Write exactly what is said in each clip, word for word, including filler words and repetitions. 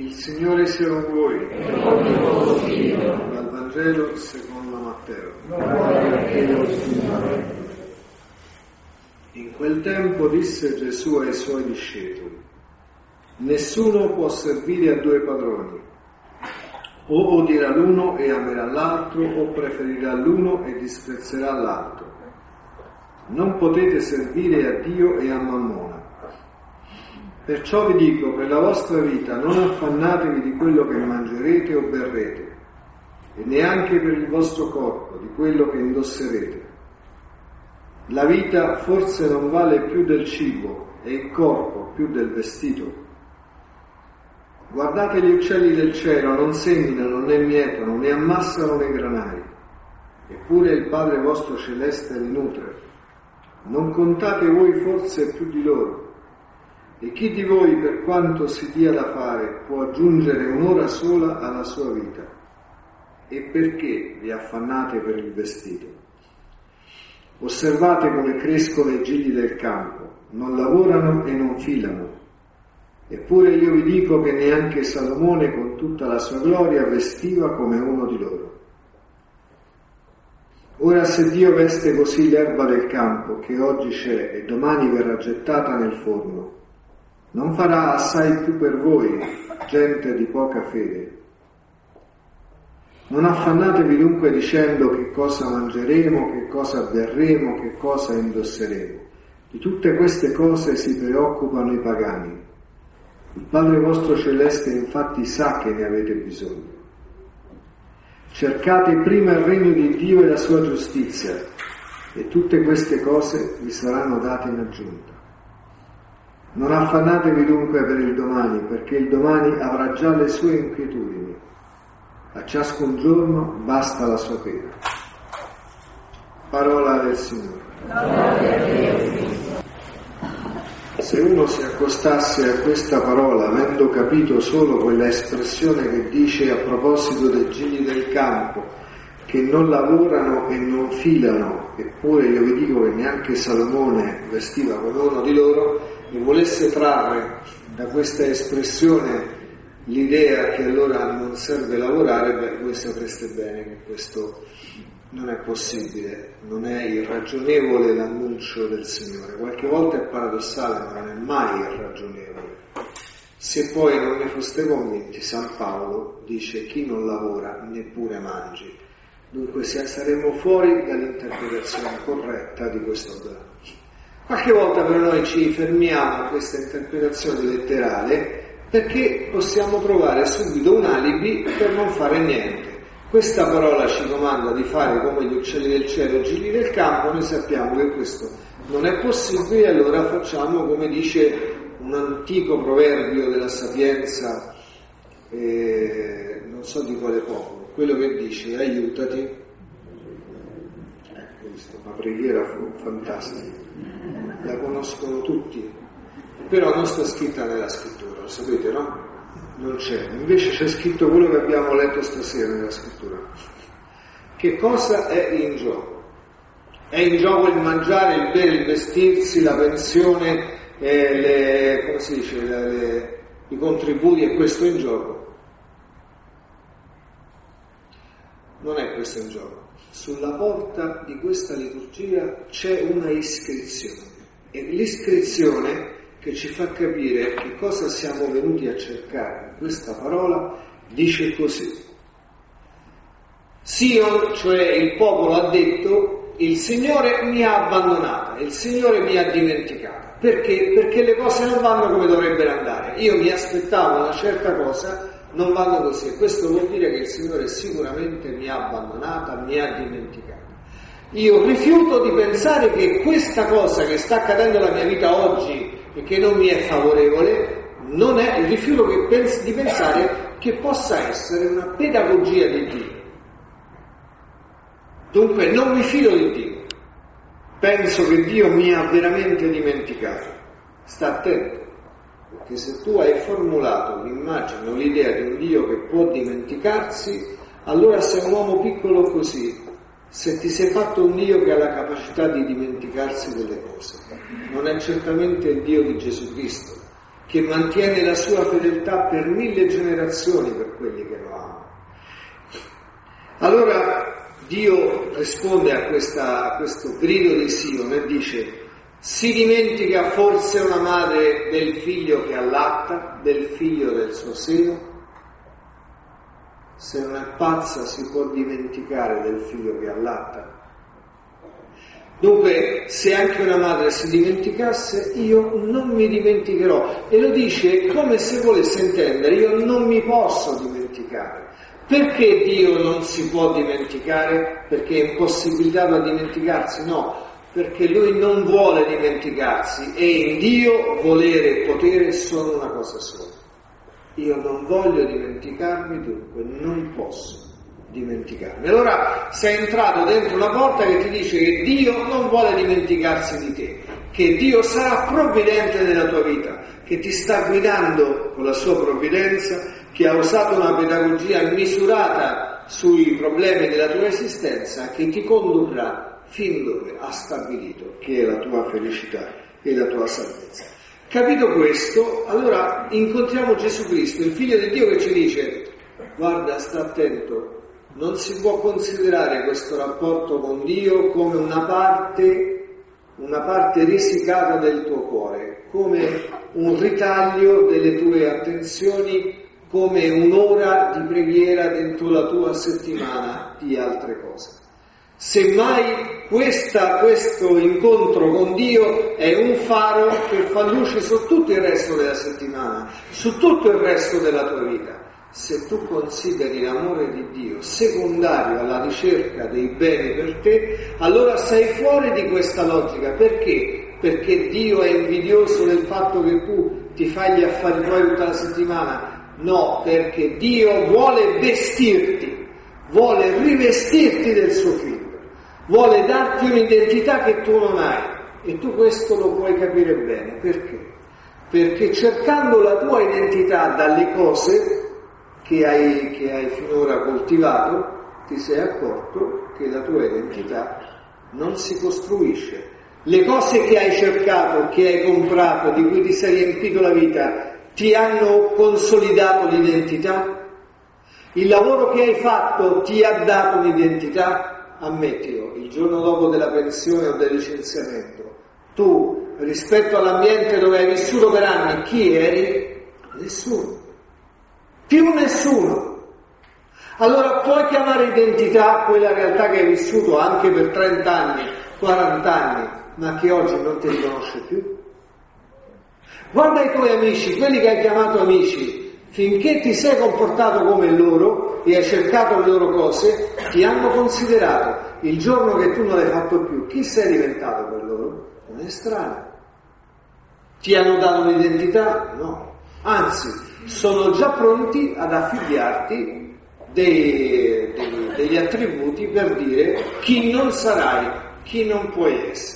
Il Signore sia con voi. E con il tuo spirito. Dal Vangelo secondo Matteo. Gloria a te, Signore. In quel tempo disse Gesù ai suoi discepoli: nessuno può servire a due padroni, o odirà l'uno e amerà l'altro, o preferirà l'uno e disprezzerà l'altro. Non potete servire a Dio e a Mammona. Perciò vi dico, per la vostra vita non affannatevi di quello che mangerete o berrete, e neanche per il vostro corpo di quello che indosserete. La vita forse non vale più del cibo e il corpo più del vestito. Guardate gli uccelli del cielo, non seminano, né mietono, né ammassano nei granai, eppure il Padre vostro celeste li nutre. Non contate voi forse più di loro? E chi di voi, per quanto si dia da fare, può aggiungere un'ora sola alla sua vita? E perché vi affannate per il vestito? Osservate come crescono i gigli del campo, non lavorano e non filano. Eppure io vi dico che neanche Salomone con tutta la sua gloria vestiva come uno di loro. Ora se Dio veste così l'erba del campo, che oggi c'è e domani verrà gettata nel forno, non farà assai più per voi, gente di poca fede? Non affannatevi dunque dicendo che cosa mangeremo, che cosa berremo, che cosa indosseremo. Di tutte queste cose si preoccupano i pagani. Il Padre vostro celeste infatti sa che ne avete bisogno. Cercate prima il regno di Dio e la sua giustizia, e tutte queste cose vi saranno date in aggiunta. Non affannatevi dunque per il domani, perché il domani avrà già le sue inquietudini. A ciascun giorno basta la sua pena. Parola del Signore. Se uno si accostasse a questa parola, avendo capito solo quella espressione che dice a proposito dei gigli del campo, che non lavorano e non filano, eppure io vi dico che neanche Salomone vestiva come uno di loro, e volesse trarre da questa espressione l'idea che allora non serve lavorare, beh, voi sapreste bene che questo non è possibile, non è irragionevole l'annuncio del Signore. Qualche volta è paradossale, ma non è mai irragionevole. Se poi non ne foste convinti, San Paolo dice: chi non lavora neppure mangi. Dunque saremo fuori dall'interpretazione corretta di questo brano. Qualche volta però noi ci fermiamo a questa interpretazione letterale perché possiamo trovare subito un alibi per non fare niente. Questa parola ci comanda di fare come gli uccelli del cielo e i gigli del campo, noi sappiamo che questo non è possibile, allora facciamo come dice un antico proverbio della sapienza, eh, non so di quale popolo, quello che dice aiutati. Ecco, questa una preghiera fantastica, la conoscono tutti, però non sta scritta nella scrittura, lo sapete, no? Non c'è, invece c'è scritto quello che abbiamo letto stasera nella scrittura. Che cosa è in gioco? È in gioco il mangiare, il bere, il vestirsi, la pensione, eh, le, come si dice, le, le, i contributi, è questo in gioco? Non è questo in gioco. Sulla porta di questa liturgia c'è una iscrizione, e l'iscrizione che ci fa capire che cosa siamo venuti a cercare in questa parola dice così: Sion, cioè il popolo, ha detto: il Signore mi ha abbandonata, il Signore mi ha dimenticata. Perché? Perché le cose non vanno come dovrebbero andare. Io mi aspettavo una certa cosa, non vanno così, e questo vuol dire che il Signore sicuramente mi ha abbandonata, mi ha dimenticata. Io rifiuto di pensare che questa cosa che sta accadendo nella mia vita oggi e che non mi è favorevole, non è, rifiuto che pens- di pensare che possa essere una pedagogia di Dio. Dunque non mi fido di Dio, penso che Dio mi ha veramente dimenticato. Sta attento, perché se tu hai formulato l'immagine o l'idea di un Dio che può dimenticarsi, allora sei un uomo piccolo così. Se ti sei fatto un Dio che ha la capacità di dimenticarsi delle cose, non è certamente il Dio di Gesù Cristo, che mantiene la sua fedeltà per mille generazioni per quelli che lo amano. Allora Dio risponde a, questa, a questo grido di Sion e dice: si dimentica forse una madre del figlio che allatta, del figlio del suo seno? Se non è pazza si può dimenticare del figlio che allatta? Dunque, se anche una madre si dimenticasse, io non mi dimenticherò. E lo dice come se volesse intendere: io non mi posso dimenticare. Perché Dio non si può dimenticare? Perché è impossibilitato a dimenticarsi? No, perché Lui non vuole dimenticarsi, e in Dio volere e potere sono una cosa sola. Io non voglio dimenticarmi, dunque non posso dimenticarmi. Allora sei entrato dentro una porta che ti dice che Dio non vuole dimenticarsi di te, che Dio sarà provvidente nella tua vita, che ti sta guidando con la sua provvidenza, che ha usato una pedagogia misurata sui problemi della tua esistenza, che ti condurrà fin dove ha stabilito, che è la tua felicità e la tua salvezza. Capito questo, allora incontriamo Gesù Cristo, il Figlio di Dio, che ci dice: guarda, sta attento, non si può considerare questo rapporto con Dio come una parte, una parte risicata del tuo cuore, come un ritaglio delle tue attenzioni, come un'ora di preghiera dentro la tua settimana di altre cose. Semmai questa, questo incontro con Dio è un faro che fa luce su tutto il resto della settimana, su tutto il resto della tua vita. Se tu consideri l'amore di Dio secondario alla ricerca dei beni per te, allora sei fuori di questa logica. Perché? Perché Dio è invidioso del fatto che tu ti fai gli affari tuoi tutta la settimana? No, perché Dio vuole vestirti, vuole rivestirti del suo figlio, vuole darti un'identità che tu non hai, e tu questo lo puoi capire bene. Perché? Perché cercando la tua identità dalle cose che hai, che hai finora coltivato, ti sei accorto che la tua identità non si costruisce. Le cose che hai cercato, che hai comprato, di cui ti sei riempito la vita, ti hanno consolidato l'identità? Il lavoro che hai fatto ti ha dato un'identità? Ammettilo, il giorno dopo della pensione o del licenziamento, tu, rispetto all'ambiente dove hai vissuto per anni, chi eri? Nessuno. Più nessuno. Allora puoi chiamare identità quella realtà che hai vissuto anche per trenta anni, quaranta anni, ma che oggi non ti riconosce più? Guarda i tuoi amici, quelli che hai chiamato amici, finché ti sei comportato come loro e hai cercato le loro cose, ti hanno considerato. Il giorno che tu non l'hai fatto più, chi sei diventato per loro? Un estraneo. Ti hanno dato un'identità? No. Anzi, sono già pronti ad affibbiarti dei, dei, degli attributi per dire chi non sarai, chi non puoi essere.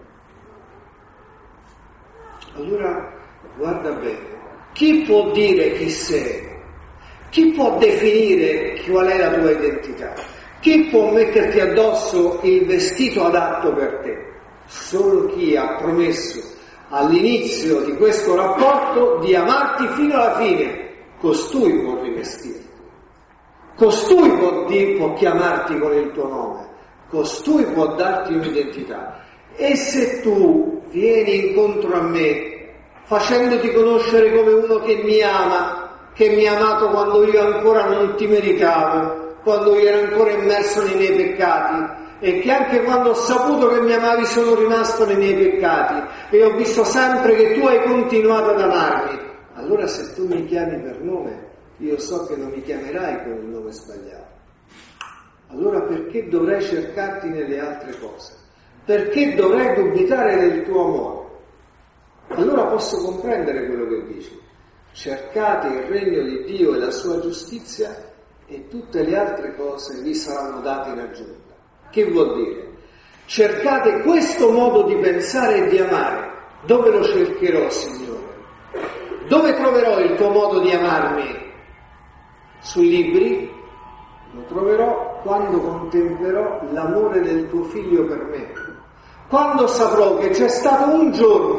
Allora, guarda bene, chi può dire chi sei? Chi può definire qual è la tua identità? Chi può metterti addosso il vestito adatto per te? Solo chi ha promesso all'inizio di questo rapporto di amarti fino alla fine. Costui può rivestirti, costui può, dir, può chiamarti con il tuo nome, costui può darti un'identità. E se tu vieni incontro a me facendoti conoscere come uno che mi ama, che mi ha amato quando io ancora non ti meritavo, quando io ero ancora immerso nei miei peccati, e che anche quando ho saputo che mi amavi sono rimasto nei miei peccati e ho visto sempre che tu hai continuato ad amarmi, allora se tu mi chiami per nome, io so che non mi chiamerai con il nome sbagliato. Allora perché dovrei cercarti nelle altre cose? Perché dovrei dubitare del tuo amore? Allora posso comprendere quello che dici. Cercate il regno di Dio e la sua giustizia e tutte le altre cose vi saranno date in aggiunta. Che vuol dire? Cercate questo modo di pensare e di amare. Dove lo cercherò, Signore? Dove troverò il tuo modo di amarmi? Sui libri? Lo troverò quando contemplerò l'amore del tuo figlio per me. Quando saprò che c'è stato un giorno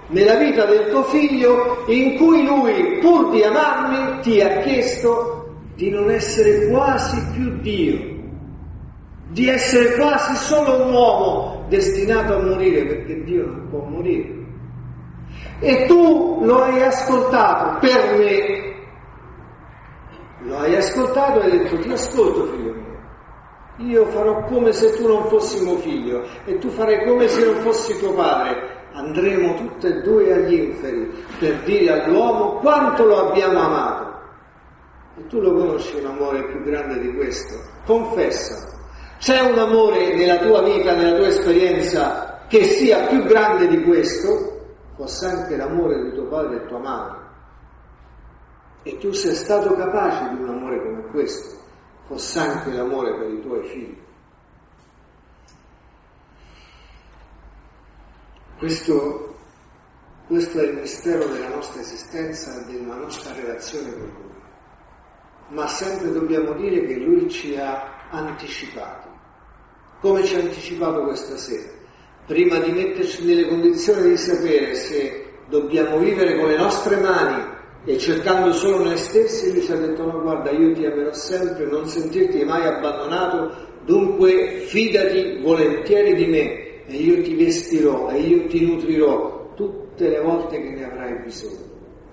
nella vita del tuo figlio, in cui lui, pur di amarmi, ti ha chiesto di non essere quasi più Dio, di essere quasi solo un uomo destinato a morire, perché Dio non può morire. E tu lo hai ascoltato per me, lo hai ascoltato e hai detto: ti ascolto, figlio mio, io farò come se tu non fossi mio figlio e tu farai come se non fossi tuo padre. Andremo tutte e due agli inferi per dire all'uomo quanto lo abbiamo amato. E tu lo conosci un amore più grande di questo? Confessa. C'è un amore nella tua vita, nella tua esperienza, che sia più grande di questo? Fosse anche l'amore di tuo padre e tua madre. E tu sei stato capace di un amore come questo, fosse anche l'amore per i tuoi figli. Questo, questo è il mistero della nostra esistenza e della nostra relazione con Lui. Ma sempre dobbiamo dire che Lui ci ha anticipati. Come ci ha anticipato questa sera? Prima di metterci nelle condizioni di sapere se dobbiamo vivere con le nostre mani e cercando solo noi stessi, Lui ci ha detto: no, guarda, io ti amerò sempre, non sentirti mai abbandonato, dunque fidati volentieri di me e io ti vestirò e io ti nutrirò tutte le volte che ne avrai bisogno.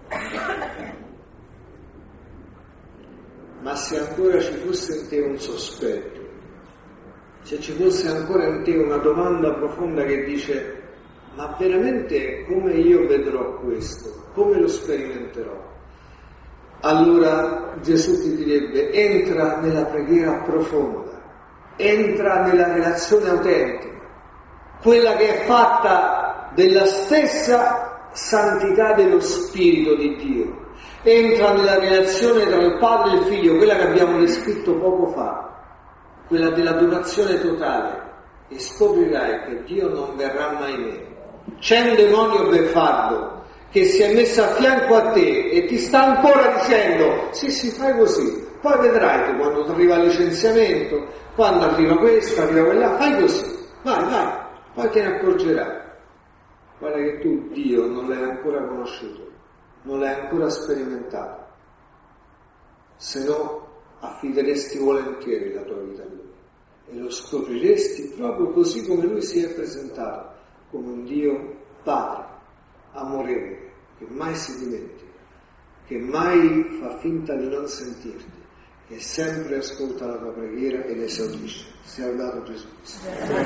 Ma se ancora ci fosse in te un sospetto, se ci fosse ancora in te una domanda profonda che dice: ma veramente come io vedrò questo? Come lo sperimenterò? Allora Gesù ti direbbe: entra nella preghiera profonda, entra nella relazione autentica, quella che è fatta della stessa santità dello Spirito di Dio. Entra nella relazione tra il Padre e il Figlio, quella che abbiamo descritto poco fa, quella della donazione totale, e scoprirai che Dio non verrà mai meno. C'è un demonio beffardo che si è messo a fianco a te e ti sta ancora dicendo: sì, sì, fai così, poi vedrai tu quando ti arriva il licenziamento, quando arriva questo, arriva quella, fai così, vai, vai, poi te ne accorgerai. Guarda che tu Dio non l'hai ancora conosciuto, non l'hai ancora sperimentato, se no affideresti volentieri la tua vita a Lui e lo scopriresti proprio così come Lui si è presentato, come un Dio Padre amorevole, che mai si dimentica, che mai fa finta di non sentirti, che sempre ascolta la tua preghiera ed esaudisce. Sia lodato Gesù Cristo.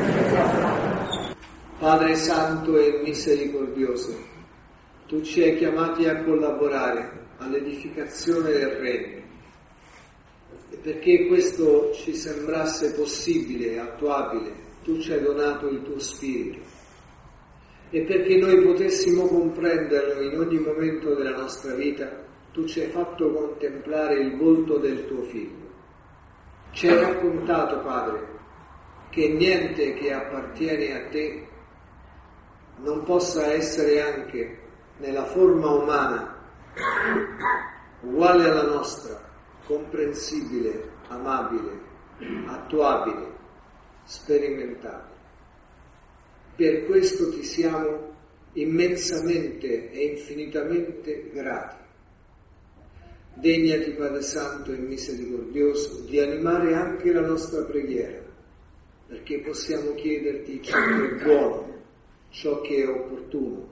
Padre Santo e misericordioso, Tu ci hai chiamati a collaborare all'edificazione del Regno, e perché questo ci sembrasse possibile e attuabile, Tu ci hai donato il Tuo Spirito, e perché noi potessimo comprenderlo in ogni momento della nostra vita, Tu ci hai fatto contemplare il volto del Tuo Figlio. Ci hai raccontato, Padre, che niente che appartiene a Te non possa essere anche nella forma umana uguale alla nostra, comprensibile, amabile, attuabile, sperimentabile. Per questo Ti siamo immensamente e infinitamente grati. Degnati, Padre Santo e misericordioso, di animare anche la nostra preghiera, perché possiamo chiederti ciò che è buono, ciò che è opportuno,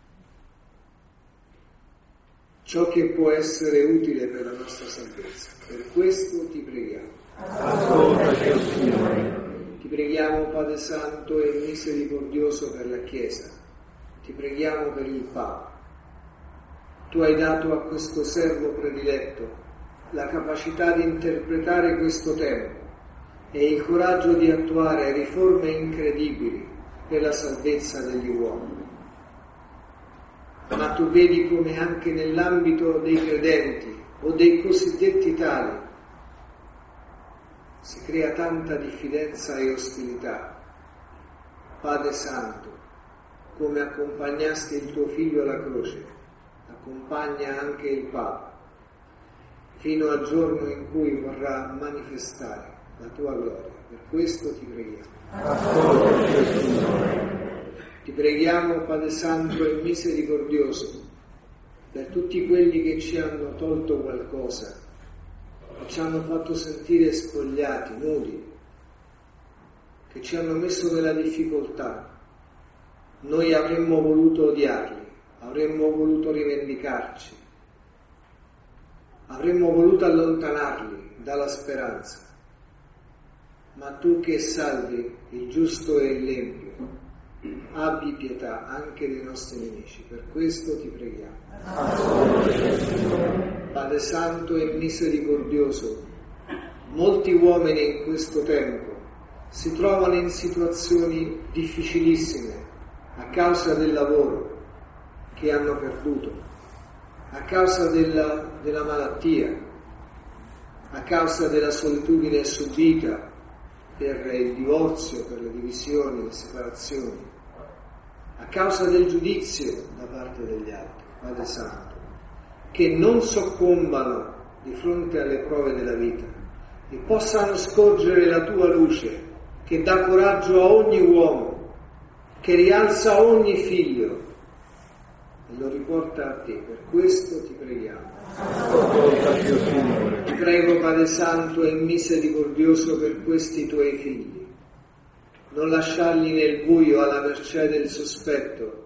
ciò che può essere utile per la nostra salvezza. Per questo Ti preghiamo. Ascoltaci, o Signore. Ti preghiamo, Padre Santo e misericordioso, per la Chiesa. Ti preghiamo per il Papa. Tu hai dato a questo servo prediletto la capacità di interpretare questo tempo e il coraggio di attuare riforme incredibili per la salvezza degli uomini. Ma Tu vedi come anche nell'ambito dei credenti o dei cosiddetti tali si crea tanta diffidenza e ostilità. Padre Santo, come accompagnasti il Tuo Figlio alla croce, accompagna anche il Papa, fino al giorno in cui vorrà manifestare la Tua gloria. Per questo Ti preghiamo. Ascoltaci, Signore. Ti preghiamo, Padre Santo e misericordioso, per tutti quelli che ci hanno tolto qualcosa, che ci hanno fatto sentire spogliati, nudi, che ci hanno messo nella difficoltà. Noi avremmo voluto odiarli, avremmo voluto rivendicarci, avremmo voluto allontanarli dalla speranza, ma tu che salvi il giusto e l'empio, abbi pietà anche dei nostri nemici, per questo ti preghiamo. Padre Santo e misericordioso, molti uomini in questo tempo si trovano in situazioni difficilissime a causa del lavoro che hanno perduto, a causa della, della malattia, a causa della solitudine subita per il divorzio, per le divisioni, le separazioni, a causa del giudizio da parte degli altri. Padre Santo, che non soccombano di fronte alle prove della vita e possano scorgere la tua luce che dà coraggio a ogni uomo, che rialza ogni figlio e lo riporta a te. Per questo ti preghiamo. Ti prego, Padre Santo e misericordioso, per questi tuoi figli, non lasciarli nel buio alla mercé del sospetto,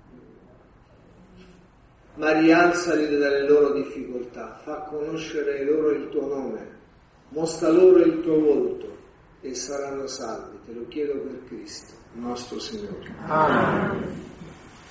ma rialzali dalle loro difficoltà, fa conoscere loro il tuo nome, mostra loro il tuo volto e saranno salvi. Te lo chiedo per Cristo, nostro Signore. Amen.